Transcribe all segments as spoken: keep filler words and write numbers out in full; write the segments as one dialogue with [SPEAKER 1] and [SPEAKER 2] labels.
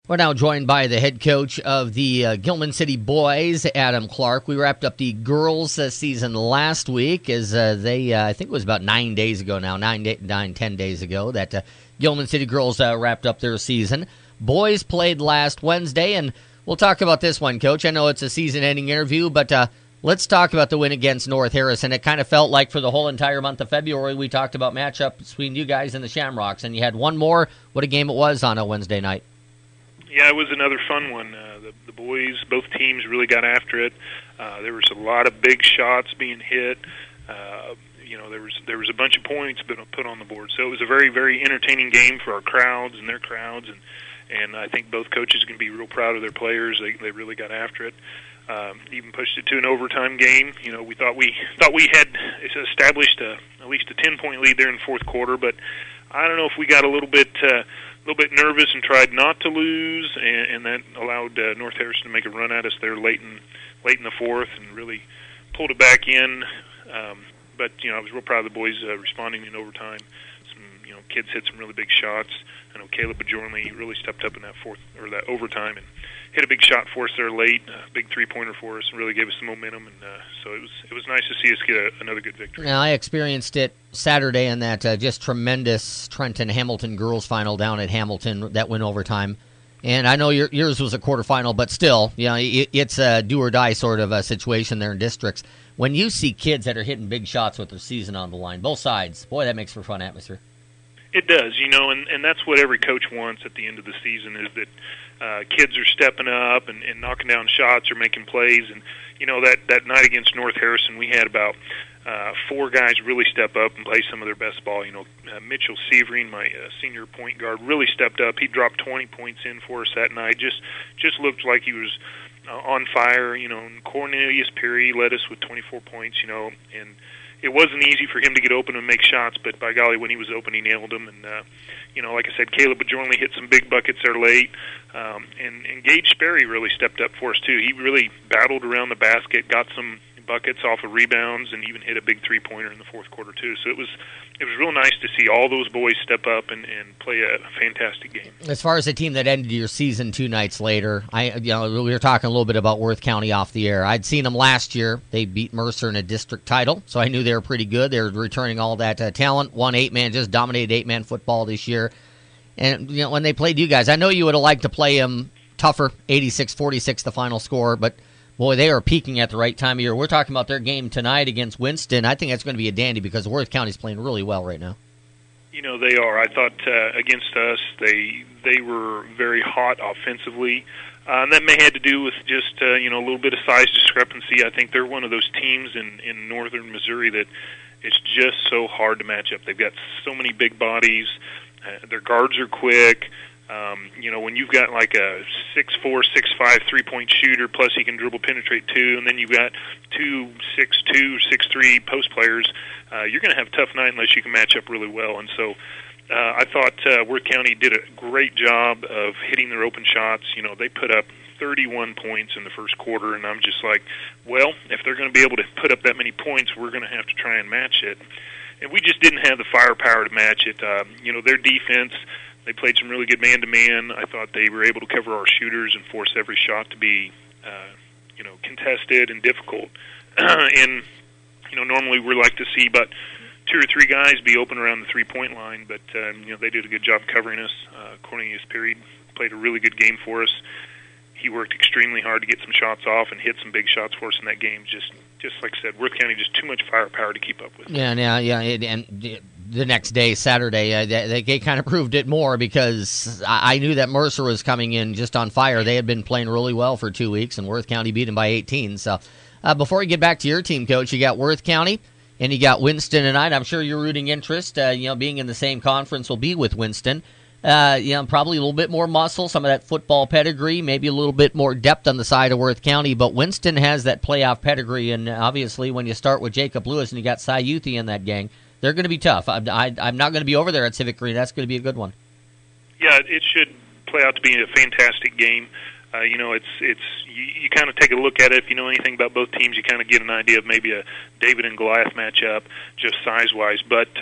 [SPEAKER 1] We're now joined by the head coach of the uh, Gilman City Boys, Adam Clark. We wrapped up the girls' uh, season last week as uh, they, uh, I think it was about nine days ago now, nine, day, nine ten days ago, that uh, Gilman City girls uh, wrapped up their season. Boys played last Wednesday, and we'll talk about this one, Coach. I know it's a season-ending interview, but uh, let's talk about the win against North Harrison. It kind of felt like for the whole entire month of February, we talked about matchup between you guys and the Shamrocks, and you had one more. What a game it was on a Wednesday night.
[SPEAKER 2] Yeah, it was another fun one. Uh, the, the boys, both teams really got after it. Uh, there was a lot of big shots being hit. Uh, you know, there was there was a bunch of points put on the board. So it was a very, very entertaining game for our crowds and their crowds. And, and I think both coaches can be real proud of their players. They they really got after it. Um, even pushed it to an overtime game. You know, we thought we thought we had established a, at least a ten-point lead there in the fourth quarter, but I don't know if we got a little bit uh, a little bit nervous and tried not to lose, and, and that allowed uh, North Harrison to make a run at us there late in late in the fourth and really pulled it back in. Um, but you know, I was real proud of the boys uh, responding in overtime. Some you know kids hit some really big shots. I know Caleb Bajornley really stepped up in that fourth or that overtime and hit a big shot for us there late, a big three-pointer for us, and really gave us some momentum. And uh, so it was it was nice to see us get a, another good victory.
[SPEAKER 1] Now, I experienced it Saturday in that uh, just tremendous Trenton-Hamilton girls final down at Hamilton that went overtime. And I know your, yours was a quarterfinal, but still, you know, it, it's a do-or-die sort of a situation there in districts. When you see kids that are hitting big shots with their season on the line, both sides, boy, that makes for a fun atmosphere.
[SPEAKER 2] It does, you know, and, and that's what every coach wants at the end of the season is that uh, kids are stepping up and, and knocking down shots or making plays. And, you know, that, that night against North Harrison, we had about uh, four guys really step up and play some of their best ball. You know, uh, Mitchell Severing, my uh, senior point guard, really stepped up. He dropped twenty points in for us that night. Just just looked like he was uh, on fire. You know, and Cornelius Perry led us with twenty-four points, you know, and it wasn't easy for him to get open and make shots, but by golly, when he was open, he nailed them. And, uh, you know, like I said, Caleb Bajornley hit some big buckets there late. Um, and, and Gage Sperry really stepped up for us, too. He really battled around the basket, got some buckets off of rebounds, and even hit a big three-pointer in the fourth quarter, too. So it was it was real nice to see all those boys step up and, and play a fantastic game.
[SPEAKER 1] As far as the team that ended your season two nights later, I you know we were talking a little bit about Worth County off the air. I'd seen them last year. They beat Mercer in a district title, so I knew they were pretty good. They were returning all that uh, talent. One eight-man, just dominated eight-man football this year. And you know when they played you guys, I know you would have liked to play them tougher, eighty-six forty-six the final score, but boy, they are peaking at the right time of year. We're talking about their game tonight against Winston. I think that's going to be a dandy because Worth County's playing really well right now.
[SPEAKER 2] You know, they are. I thought uh, against us, they they were very hot offensively. Uh, and that may have to do with just, uh, you know, a little bit of size discrepancy. I think they're one of those teams in, in northern Missouri that it's just so hard to match up. They've got so many big bodies. Uh, their guards are quick. Um, you know, when you've got like a six four, six five three-point shooter, plus he can dribble penetrate too, and then you've got two six two, six three post players, uh, you're going to have a tough night unless you can match up really well. And so uh, I thought uh, Worth County did a great job of hitting their open shots. You know, they put up thirty-one points in the first quarter, and I'm just like, well, if they're going to be able to put up that many points, we're going to have to try and match it. And we just didn't have the firepower to match it. Uh, you know, their defense, they played some really good man-to-man. I thought they were able to cover our shooters and force every shot to be, uh, you know, contested and difficult. and, you know, normally we like to see about two or three guys be open around the three-point line, but, um, you know, they did a good job covering us. Uh, Cornelius Perry played a really good game for us. He worked extremely hard to get some shots off and hit some big shots for us in that game. Just, just like I said, Worth County just too much firepower to keep up with.
[SPEAKER 1] Yeah, yeah, yeah. It, and the next day, Saturday, uh, they, they kind of proved it more because I, I knew that Mercer was coming in just on fire. They had been playing really well for two weeks, and Worth County beat them by eighteen. So, uh, before we get back to your team, Coach, you got Worth County and you got Winston tonight. I'm sure your rooting interest, uh, you know, being in the same conference, will be with Winston. Uh, you know, probably a little bit more muscle, some of that football pedigree, maybe a little bit more depth on the side of Worth County, but Winston has that playoff pedigree, and obviously when you start with Jacob Lewis and you got Cy Youthie in that gang, they're going to be tough. I, I, I'm not going to be over there at Civic Green. That's going to be a good one.
[SPEAKER 2] Yeah, it should play out to be a fantastic game. Uh, you know, it's it's you, you kind of take a look at it. If you know anything about both teams, you kind of get an idea of maybe a David and Goliath matchup, just size-wise. But uh,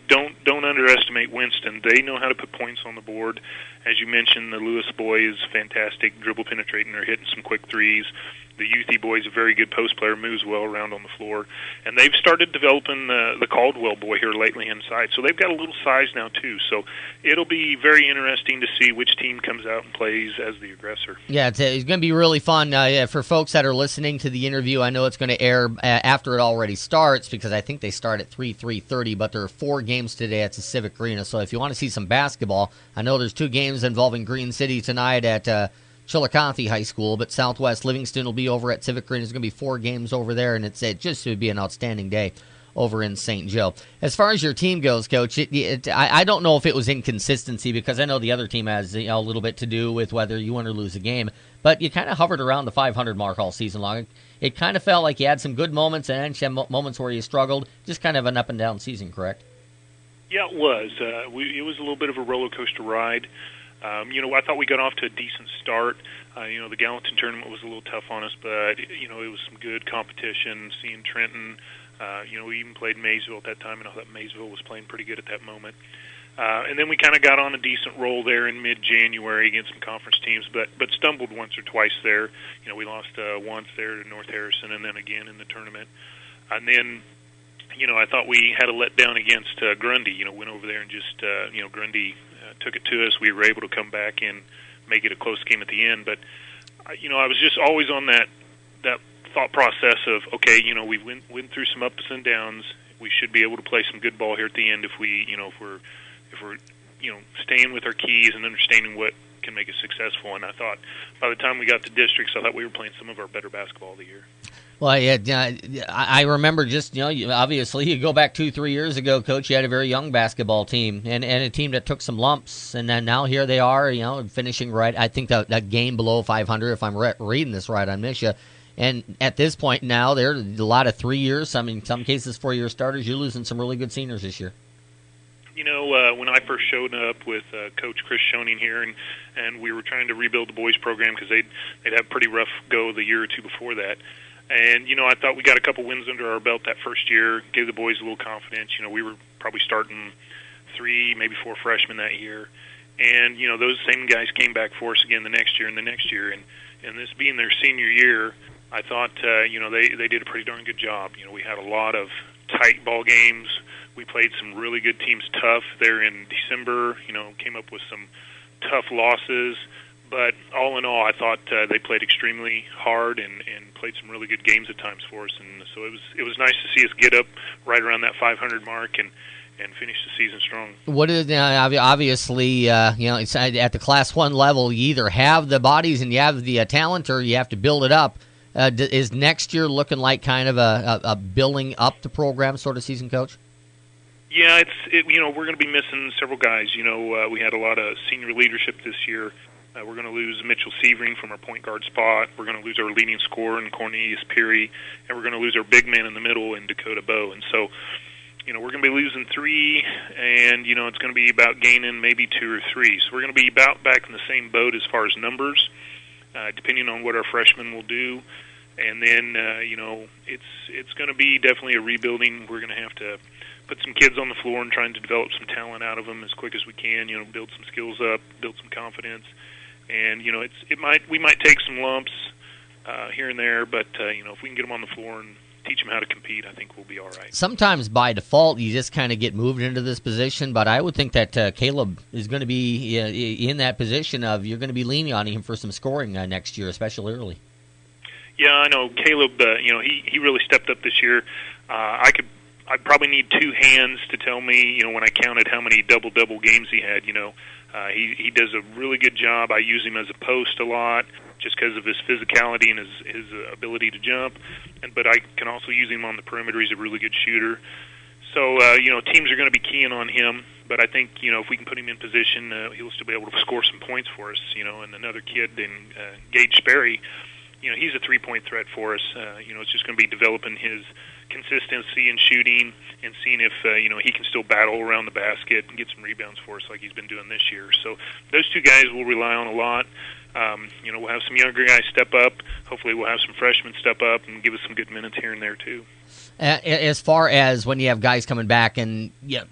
[SPEAKER 2] don't don't underestimate Winston. They know how to put points on the board. As you mentioned, the Lewis boy is fantastic, dribble penetrating. They're hitting some quick threes. The Youthy boy is a very good post player, moves well around on the floor. And they've started developing the, the Caldwell boy here lately inside. So they've got a little size now, too. So it'll be very interesting to see which team comes out and plays as the aggressor.
[SPEAKER 1] Yeah, it's, it's going to be really fun. Uh, yeah, for folks that are listening to the interview, I know it's going to air uh, after it already starts because I think they start at three, three thirty, but there are four games today at the Civic Arena. So if you want to see some basketball, I know there's two games involving Green City tonight at uh, Chillicothe High School, but Southwest Livingston will be over at Civic Arena. There's going to be four games over there, and it's it just would be an outstanding day over in Saint Joe. As far as your team goes, Coach, it, it, I, I don't know if it was inconsistency because I know the other team has you know, a little bit to do with whether you win or lose a game, but you kind of hovered around the five hundred mark all season long. It, it kind of felt like you had some good moments and some moments where you struggled, just kind of an up-and-down season, correct?
[SPEAKER 2] Yeah, it was. Uh, we, it was a little bit of a roller coaster ride. Um, you know, I thought we got off to a decent start. Uh, you know, the Gallatin tournament was a little tough on us, but, you know, it was some good competition. Seeing Trenton, uh, you know, we even played Maysville at that time, and I thought Maysville was playing pretty good at that moment. Uh, and then we kind of got on a decent roll there in mid-January against some conference teams, but but stumbled once or twice there. You know, we lost uh, once there to North Harrison and then again in the tournament. And then, you know, I thought we had a letdown against uh, Grundy. You know, went over there and just, uh, you know, Grundy uh, took it to us. We were able to come back and make it a close game at the end. But, uh, you know, I was just always on that that thought process of, okay, you know, we went, went through some ups and downs. We should be able to play some good ball here at the end if we, you know, if we're, if we're, you know, staying with our keys and understanding what can make us successful. And I thought by the time we got to districts, I thought we were playing some of our better basketball of the year.
[SPEAKER 1] Well, yeah, I remember just, you know, obviously you go back two, three years ago, Coach, you had a very young basketball team and, and a team that took some lumps. And then now here they are, you know, finishing right. I think that, that game below five hundred, if I'm re- reading this right, I miss you. And at this point now, there are a lot of three years, I mean, in some cases four-year starters. You're losing some really good seniors this year.
[SPEAKER 2] You know, uh, when I first showed up with uh, Coach Chris Schoening here, and, and we were trying to rebuild the boys program because they'd, they'd had a pretty rough go the year or two before that. And, you know, I thought we got a couple wins under our belt that first year, gave the boys a little confidence. You know, we were probably starting three, maybe four freshmen that year. And, you know, those same guys came back for us again the next year and the next year. And, and this being their senior year, I thought, uh, you know, they, they did a pretty darn good job. You know, we had a lot of tight ball games. We played some really good teams tough there in December, you know, came up with some tough losses. But all in all, I thought uh, they played extremely hard and, and played some really good games at times for us. And so it was it was nice to see us get up right around that five hundred mark and, and finish the season strong.
[SPEAKER 1] What is uh, obviously uh, you know it's at the Class One level, you either have the bodies and you have the uh, talent, or you have to build it up. Uh, d- is next year looking like kind of a, a, a building up the program sort of season, Coach?
[SPEAKER 2] Yeah, it's it, you know we're going to be missing several guys. You know uh, we had a lot of senior leadership this year. Uh, we're going to lose Mitchell Sievering from our point guard spot. We're going to lose our leading scorer in Cornelius Peary, and we're going to lose our big man in the middle in Dakota Bowe. And so, you know, we're going to be losing three, and, you know, it's going to be about gaining maybe two or three. So we're going to be about back in the same boat as far as numbers, uh, depending on what our freshmen will do. And then, uh, you know, it's it's going to be definitely a rebuilding. We're going to have to put some kids on the floor and trying to develop some talent out of them as quick as we can, you know, build some skills up, build some confidence. And, you know, it's it might we might take some lumps uh, here and there, but, uh, you know, if we can get them on the floor and teach them how to compete, I think we'll be all right.
[SPEAKER 1] Sometimes by default, you just kind of get moved into this position, but I would think that uh, Caleb is going to be uh, in that position of you're going to be leaning on him for some scoring uh, next year, especially early.
[SPEAKER 2] Yeah, I know. Caleb, uh, you know, he, he really stepped up this year. Uh, I could I probably need two hands to tell me, you know, when I counted how many double-double games he had, you know. Uh, he, he does a really good job. I use him as a post a lot just because of his physicality and his, his uh, ability to jump. And But I can also use him on the perimeter. He's a really good shooter. So, uh, you know, teams are going to be keying on him. But I think, you know, if we can put him in position, uh, he'll still be able to score some points for us, you know. And another kid in uh, Gage Sperry, you know, he's a three-point threat for us. Uh, you know, it's just going to be developing his consistency in shooting and seeing if, uh, you know, he can still battle around the basket and get some rebounds for us like he's been doing this year. So those two guys we'll rely on a lot. Um, you know, we'll have some younger guys step up. Hopefully we'll have some freshmen step up and give us some good minutes here and there too.
[SPEAKER 1] As far as when you have guys coming back, and yeah,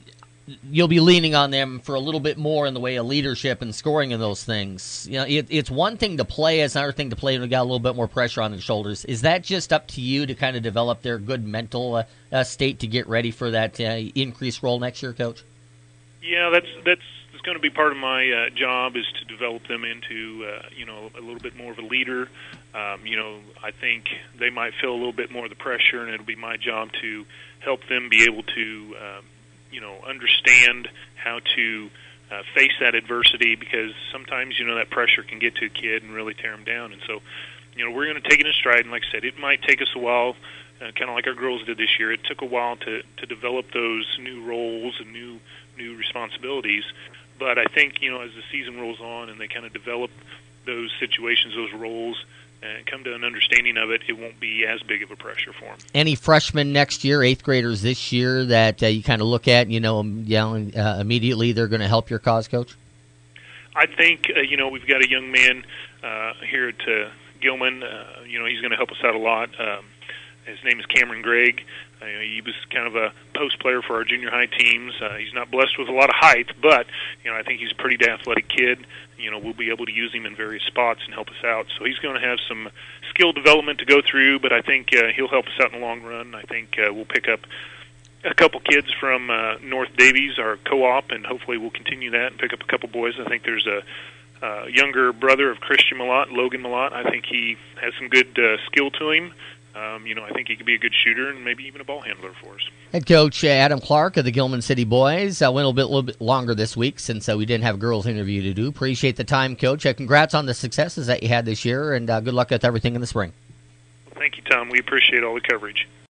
[SPEAKER 1] you'll be leaning on them for a little bit more in the way of leadership and scoring and those things. You know, it, it's one thing to play, it's another thing to play when you got a little bit more pressure on their shoulders. Is that just up to you to kind of develop their good mental uh, uh, state to get ready for that uh, increased role next year, Coach?
[SPEAKER 2] Yeah, that's that's it's going to be part of my uh, job is to develop them into uh, you know a little bit more of a leader. Um, you know, I think they might feel a little bit more of the pressure, and it'll be my job to help them be able to. Um, you know, understand how to uh, face that adversity, because sometimes, you know, that pressure can get to a kid and really tear them down. And so, you know, we're going to take it in stride. And like I said, it might take us a while, uh, kind of like our girls did this year. It took a while to, to develop those new roles and new new responsibilities. But I think, you know, as the season rolls on and they kind of develop those situations, those roles, and come to an understanding of it, it won't be as big of a pressure for them.
[SPEAKER 1] Any freshmen next year, eighth graders this year, that uh, you kind of look at and you know, you know uh, immediately they're going to help your cause, Coach?
[SPEAKER 2] I think, uh, you know, we've got a young man uh, here at uh, Gilman. Uh, you know, he's going to help us out a lot. Um, his name is Cameron Gregg. Uh, he was kind of a post player for our junior high teams. Uh, he's not blessed with a lot of height, but, you know, I think he's a pretty athletic kid. You know, we'll be able to use him in various spots and help us out. So he's going to have some skill development to go through, but I think uh, he'll help us out in the long run. I think uh, we'll pick up a couple kids from uh, North Davies, our co-op, and hopefully we'll continue that and pick up a couple boys. I think there's a uh, younger brother of Christian Malott, Logan Malott. I think he has some good uh, skill to him. Um, you know, I think he could be a good shooter and maybe even a ball handler for us.
[SPEAKER 1] Head coach uh, Adam Clark of the Gilman City Boys. Uh, went a, bit, a little bit longer this week since uh, we didn't have a girls interview to do. Appreciate the time, Coach. Uh, congrats on the successes that you had this year, and uh, good luck with everything in the spring.
[SPEAKER 2] Thank you, Tom. We appreciate all the coverage.